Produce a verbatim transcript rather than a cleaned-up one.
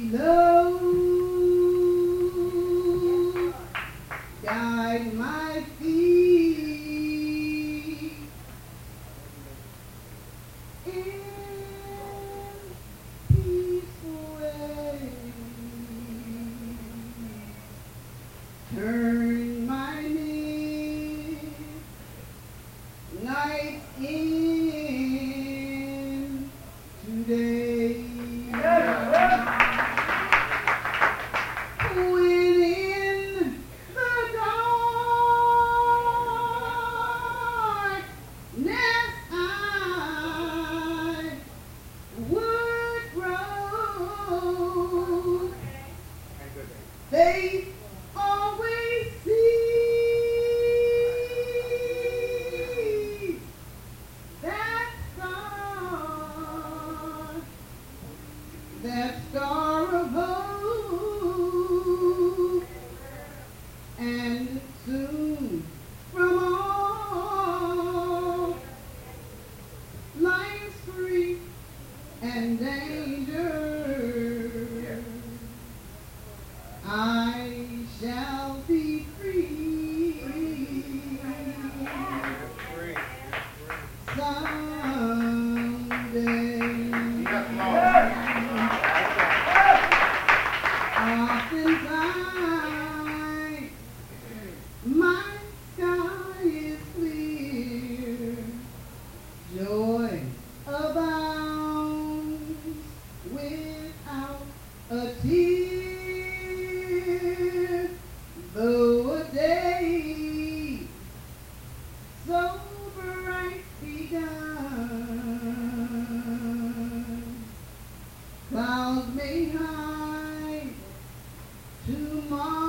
love guide my feet in peaceful way. Turn my midnight in today. When in the darkness I would grow, faith always sees that star, that star of hope, and soon from all life's grief and danger I shall be free someday. Oftentimes my sky is clear, joy abounds without a tear, though a day so bright begun, clouds may hide tomorrow.